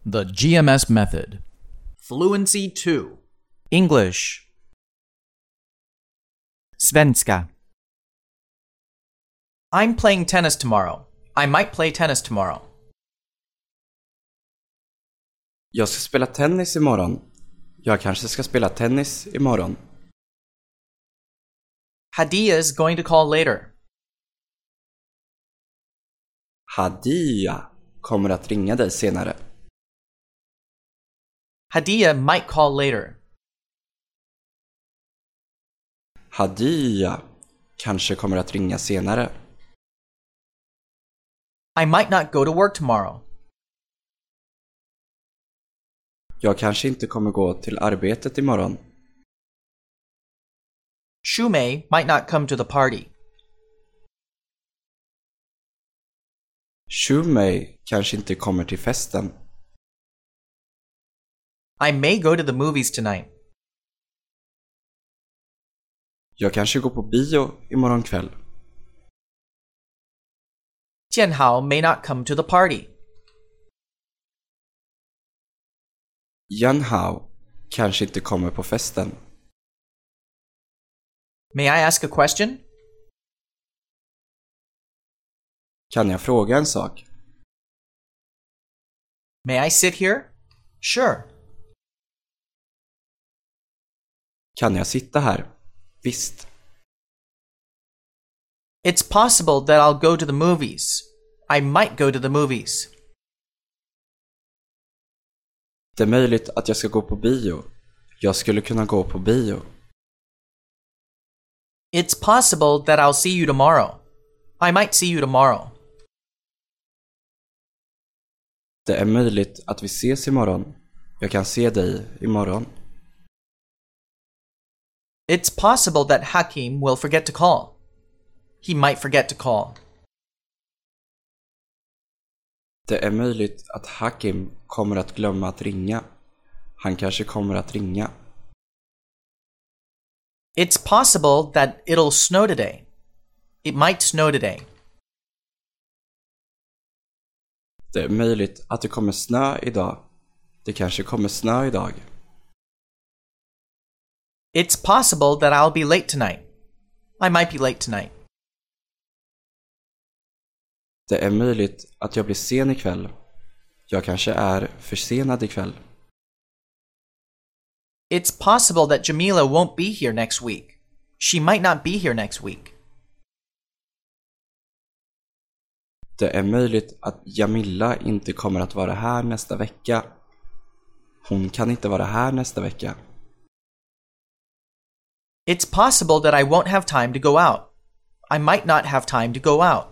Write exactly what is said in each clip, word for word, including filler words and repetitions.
The G M S Method. Fluency two. English. Svenska. I'm playing tennis tomorrow. I might play tennis tomorrow. Jag ska spela tennis imorgon. Jag kanske ska spela tennis imorgon. Hadia is going to call later. Hadia kommer att ringa dig senare. Hadia might call later. Hadia kanske kommer att ringa senare. I might not go to work tomorrow. Jag kanske inte kommer gå till arbetet imorgon. Shumei might not come to the party. Shumei kanske inte kommer till festen. I may go to the movies tonight. Jag kanske går på bio imorgon kväll. Jianhao may not come to the party. Jianhao kanske inte kommer på festen. May I ask a question? Kan jag fråga en sak? May I sit here? Sure. Kan jag sitta här? Visst. It's possible that I'll go to the movies. I might go to the movies. Det är möjligt att jag ska gå på bio. Jag skulle kunna gå på bio. It's possible that I'll see you tomorrow. I might see you tomorrow. Det är möjligt att vi ses imorgon. Jag kan se dig imorgon. It's possible that Hakim will forget to call. He might forget to call. Det är möjligt att Hakim kommer att glömma att ringa. Han kanske kommer att ringa. It's possible that it'll snow today. It might snow today. Det är möjligt att det kommer snö idag. Det kanske kommer snö idag. It's possible that I'll be late tonight. I might be late tonight. Det är möjligt att jag blir sen ikväll. Jag kanske är försenad ikväll. It's possible that Jamila won't be here next week. She might not be here next week. Det är möjligt att Jamila inte kommer att vara här nästa vecka. Hon kan inte vara här nästa vecka. It's possible that I won't have time to go out. I might not have time to go out.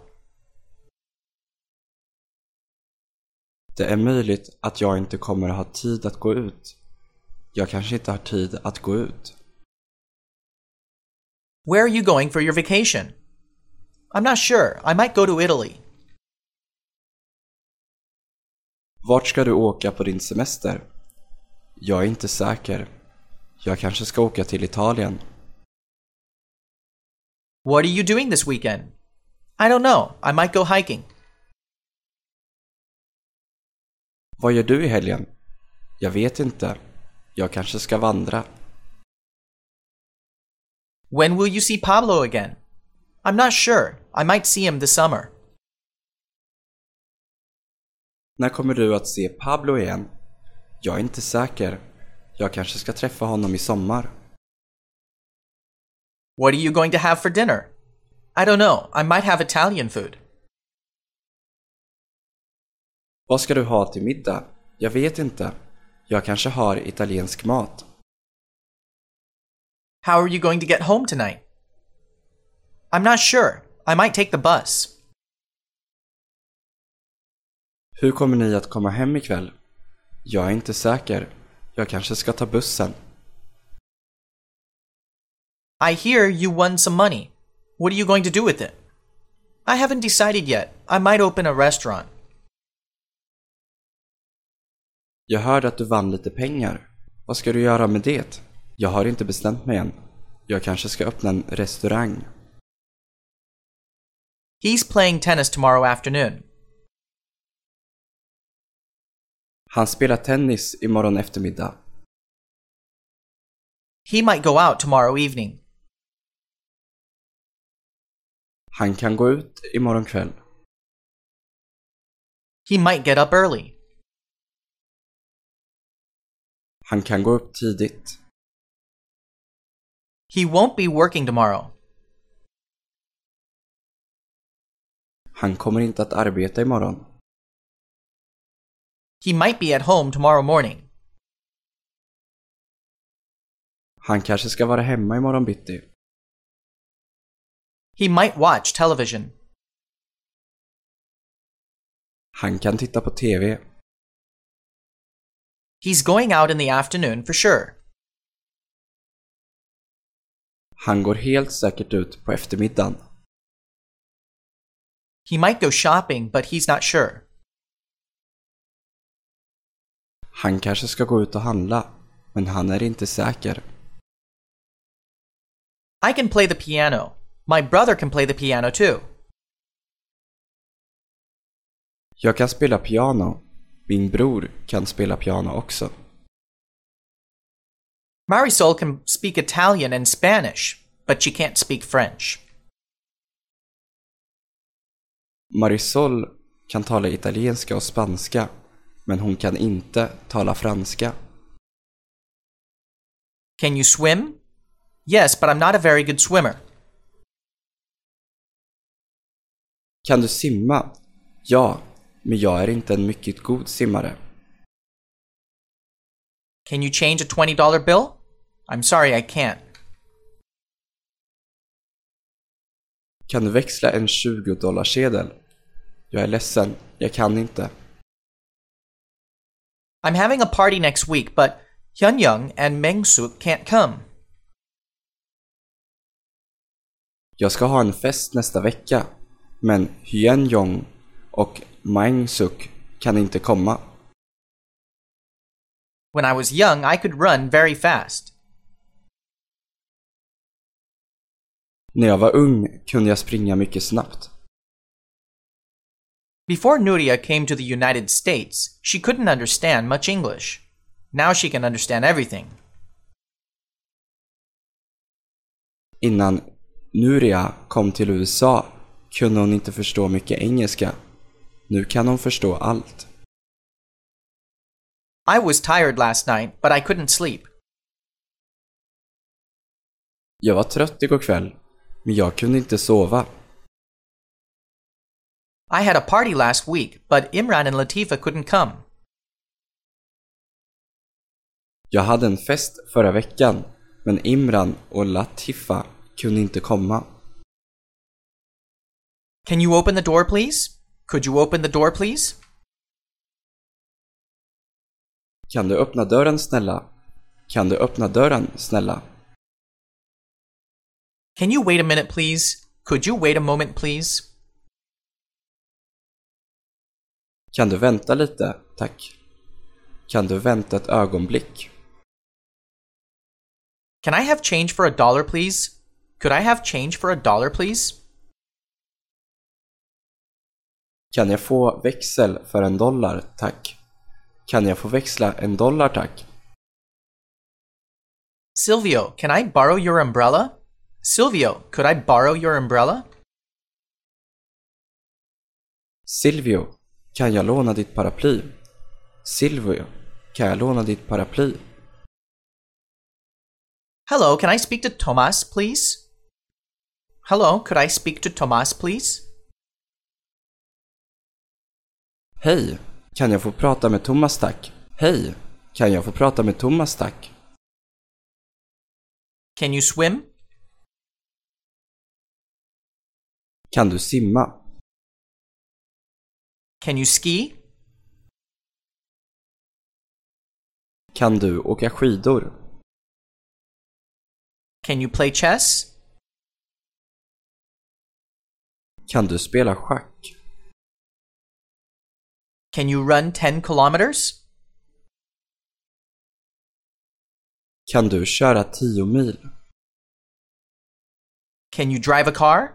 Det är möjligt att jag inte kommer att ha tid att gå ut. Jag kanske inte har tid att gå ut. Where are you going for your vacation? I'm not sure. I might go to Italy. Vart ska du åka på din semester? Jag är inte säker. Jag kanske ska åka till Italien. What are you doing this weekend? I don't know. I might go hiking. Vad gör du i helgen? Jag vet inte. Jag kanske ska vandra. When will you see Pablo again? I'm not sure. I might see him this summer. När kommer du att se Pablo igen? Jag är inte säker. Jag kanske ska träffa honom i sommar. What are you going to have for dinner? I don't know. I might have Italian food. Vad ska du ha till middag? Jag vet inte. Jag kanske har italiensk mat. How are you going to get home tonight? I'm not sure. I might take the bus. Hur kommer ni att komma hem ikväll? Jag är inte säker. Jag kanske ska ta bussen. I hear you won some money. What are you going to do with it? I haven't decided yet. I might open a restaurant. Jag hörde att du vann lite pengar. Vad ska du göra med det? Jag har inte bestämt mig än. Jag kanske ska öppna en restaurang. He's playing tennis tomorrow afternoon. Han spelar tennis imorgon eftermiddag. He might go out tomorrow evening. Han kan gå ut imorgon kväll. He might get up early. Han kan gå upp tidigt. He won't be working tomorrow. Han kommer inte att arbeta imorgon. He might be at home tomorrow morning. Han kanske ska vara hemma imorgon bitti. He might watch television. Han kan titta på T V. He's going out in the afternoon for sure. Han går helt säkert ut på eftermiddagen. He might go shopping, but he's not sure. Han kanske ska gå ut och handla, men han är inte säker. I can play the piano. My brother can play the piano too. Jag kan spela piano. Min bror kan spela piano också. Marisol can speak Italian and Spanish, but she can't speak French. Marisol kan tala italienska och spanska, men hon kan inte tala franska. Can you swim? Yes, but I'm not a very good swimmer. Kan du simma? Ja, men jag är inte en mycket god simmare. Can you change a twenty dollar bill? I'm sorry, I can't. Kan du växla en tjugo dollar sedel? Jag är ledsen, jag kan inte. I'm having a party next week, but Hyun-Young and Meng-suk can't come. Jag ska ha en fest nästa vecka, men Hyun-Young och Meng-suk kan inte komma. When I was young, I could run very fast. När jag var ung kunde jag springa mycket snabbt. Before Nuria came to the United States, she couldn't understand much English. Now she can understand everything. Innan Nuria kom till U S A kunde hon inte förstå mycket engelska. Nu kan hon förstå allt. I was tired last night, but I couldn't sleep. Jag var trött igår kväll, men jag kunde inte sova. I had a party last week, but Imran and Latifa couldn't come. Jag hade en fest förra veckan, men Imran och Latifa kunde inte komma. Can you open the door, please? Could you open the door, please? Kan du öppna dörren, snälla? Kan du öppna dörren, snälla? Can you wait a minute, please? Could you wait a moment, please? Kan du vänta lite, tack? Kan du vänta ett ögonblick? Can I have change for a dollar, please? Could I have change for a dollar, please? Kan jag få växel för en dollar, tack? Kan jag få växla en dollar, tack? Silvio, can I borrow your umbrella? Silvio, could I borrow your umbrella? Silvio, kan jag låna ditt paraply? Silvio, kan jag låna ditt paraply? Hello, can I speak to Tomas, please? Hello, could I speak to Tomas, please? Hej, kan jag få prata med Thomas, tack? Hej, kan jag få prata med Thomas, tack? Can you swim? Kan du simma? Can you ski? Kan du åka skidor? Can you play chess? Kan du spela schack? Can you run ten kilometers? Kan du köra tio mil? Can you drive a car?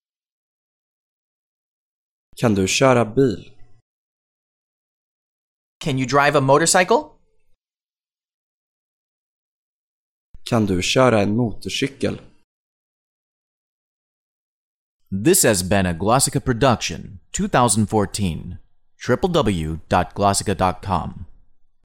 Kan du köra bil? Can you drive a motorcycle? Kan du köra en motorcykel? This has been a Glossica production, twenty fourteen. w w w dot glossica dot com